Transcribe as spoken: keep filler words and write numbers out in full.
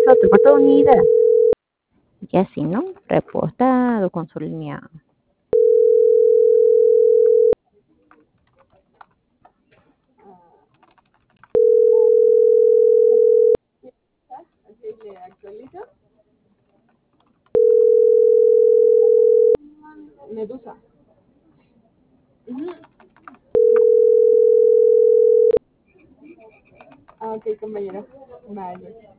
altra oportunidad. Y así, ¿no? Repostado con su línea. Ok, le actualizo. Medusa. Ujú. Ah, ok, compañero. Vale.